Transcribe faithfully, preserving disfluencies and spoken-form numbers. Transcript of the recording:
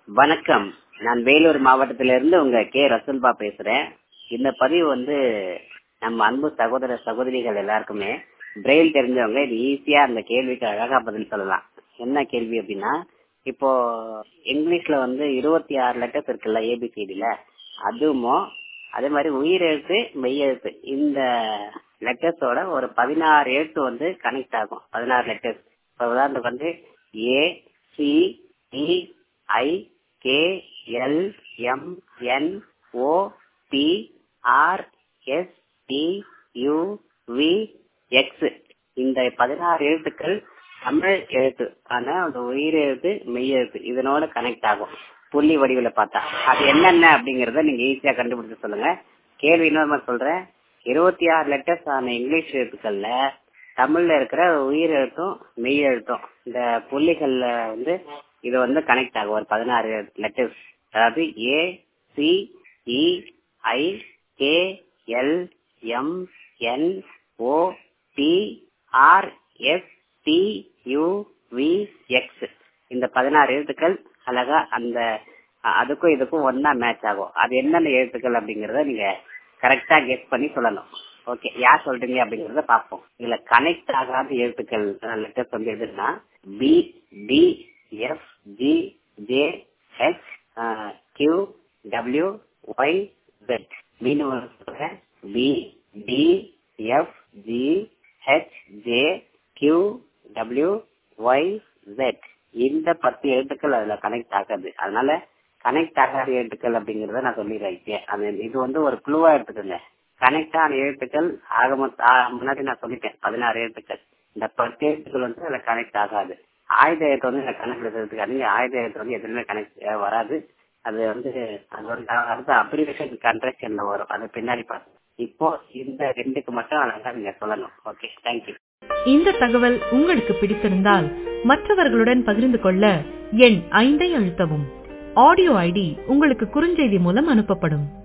வணக்கம். நான் வேலூர் மாவட்டத்திலிருந்து உங்க கே ரசல்பா பேசுறேன். இந்த பதிவு வந்து நம்ம அன்பு சகோதர சகோதரிகள் எல்லாருக்குமே பிரெயில் தெரிஞ்சவங்க இது ஈஸியா அந்த கேள்விக்கு அழகா பதில் சொல்லலாம். என்ன கேள்வி அப்படின்னா, இப்போ இங்கிலீஷ்ல வந்து இருபத்தி ஆறு லெட்டர்ஸ் இருக்குல்ல ஏபிசிடில, அதுவும் அதே மாதிரி உயிரெழுத்து மெய்யெழுத்து இந்த லெட்டர்ஸோட ஒரு பதினாறு எழுத்து வந்து கனெக்ட் ஆகும். பதினாறு லெட்டர்ஸ். இப்போ உதாரணத்துக்கு வந்து A C E I K L M N O P R S T U V X இந்த பதினாறு எழுத்துக்கள் தமிழ் எழுத்து. ஆனா அந்த உயிரெழுத்து மெய்யெழுத்து இதனோட கனெக்ட் ஆகும் புள்ளி வடிவில் பார்த்தா. அது என்னென்ன அப்படிங்கறத நீங்க ஈஸியா கண்டுபிடிச்சு சொல்லுங்க. கேள்வி இன்னொரு சொல்றேன். இருபத்தி ஆறு லெட்டர்ஸ் ஆன இங்கிலீஷ் எழுத்துக்கள்ல தமிழ்ல இருக்கிற உயிர் எழுத்தும் மெய் எழுத்தும் இந்த புள்ளிகள்ல வந்து இது வந்து கனெக்ட் ஆகும் ஒரு பதினாறு லெட்டர்ஸ். அதாவது A C E I K L M N O P R S T U V X இந்த பதினாறு எழுத்துக்கள் அழகா அந்த அதுக்கும் இதுக்கும் ஒன்னா மேட்ச் ஆகும். அது என்னென்ன எழுத்துக்கள் அப்படிங்கறத நீங்க கரெக்டா கெஸ் பண்ணி சொல்லணும். ஓகே, யார் சொல்றீங்க அப்படிங்கறத பார்ப்போம். இதுல கனெக்ட் ஆகாத எழுத்துக்கள் லெட்டர்ஸ் வந்து எதுன்னா B D F G J H Q W Y Z. மீண்டும் B D F G H J Q W Y Z இந்த பத்து எழுத்துக்கள் அதுல கனெக்ட் ஆகாது. அதனால கனெக்ட் ஆகாத எழுத்துக்கள் அப்படிங்கறத நான் சொல்லிடுறேன். இது வந்து ஒரு குழுவா எடுத்துக்கோங்க. கனெக்ட் ஆன எழுத்துக்கள் ஆக முன்னாடி நான் சொல்லிட்டேன் பதினாறு எழுத்துக்கள். இந்த பத்து எழுத்துக்கள் வந்து அதுல கனெக்ட் ஆகாது. ஆயுத எழுத்து வந்து கணக்கு எடுத்துக்காதீங்க. ஆயுத எழுத்து வந்து எதுவுமே கனெக்ட் வராது. அது வந்து அடுத்த அப்ரிவேஷன் கன்ட்ராக்ஷன்ல வரும். அது பின்னாடி பார்த்து இப்போ இந்த ரெண்டுக்கு மட்டும் அழகா நீங்க சொல்லணும். Okay, thank you. இந்த தகவல் உங்களுக்கு பிடித்திருந்தால் மற்றவர்களுடன் பகிர்ந்து கொள்ள எண் ஐந்தை அழுத்தவும். ஆடியோ ஐடி உங்களுக்கு குறுஞ்செய்தி மூலம் அனுப்பப்படும்.